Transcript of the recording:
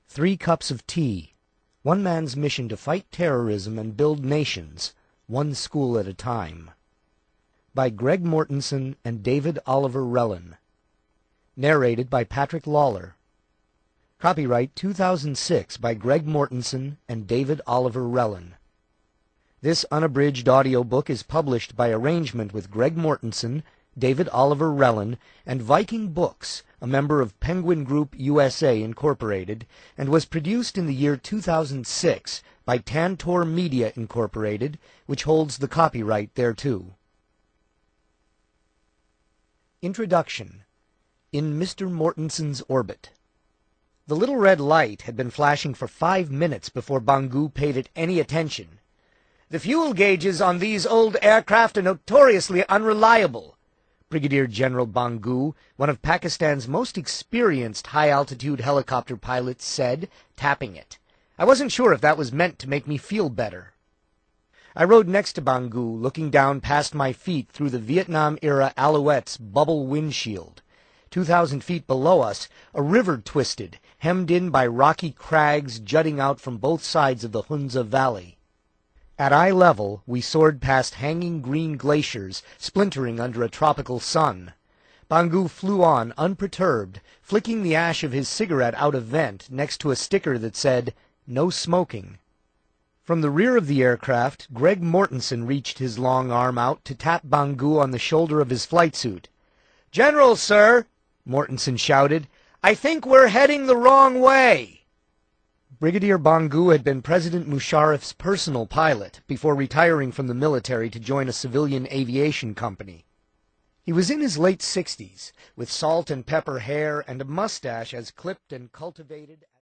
3 cups of tea. One man's mission to fight terrorism and build nations, one school at a time. By Greg Mortenson and David Oliver Relin. Narrated by Patrick Lawler. Copyright 2006 by Greg Mortenson and David Oliver Relin. This unabridged audiobook is published by arrangement with Greg Mortenson, David Oliver Relin, and Viking Books, a member of Penguin Group USA Incorporated, and was produced in the year 2006 by Tantor Media Incorporated, which holds the copyright thereto. Introduction. In Mr. Mortenson's Orbit. The little red light had been flashing for 5 minutes before Bangu paid it any attention. "The fuel gauges on these old aircraft are notoriously unreliable," Brigadier General Bangu, one of Pakistan's most experienced high-altitude helicopter pilots, said, tapping it. I wasn't sure if that was meant to make me feel better. I rode next to Bangu, looking down past my feet through the Vietnam-era Alouette's bubble windshield. 2,000 feet below us, a river twisted, hemmed in by rocky crags jutting out from both sides of the Hunza Valley. At eye level, we soared past hanging green glaciers, splintering under a tropical sun. Bangu flew on, unperturbed, flicking the ash of his cigarette out of vent next to a sticker that said, "No smoking." From the rear of the aircraft, Greg Mortenson reached his long arm out to tap Bangu on the shoulder of his flight suit. "General, sir," Mortenson shouted, "I think we're heading the wrong way." Brigadier Bangu had been President Musharraf's personal pilot before retiring from the military to join a civilian aviation company. He was in his late 60s, with salt and pepper hair and a mustache as clipped and cultivated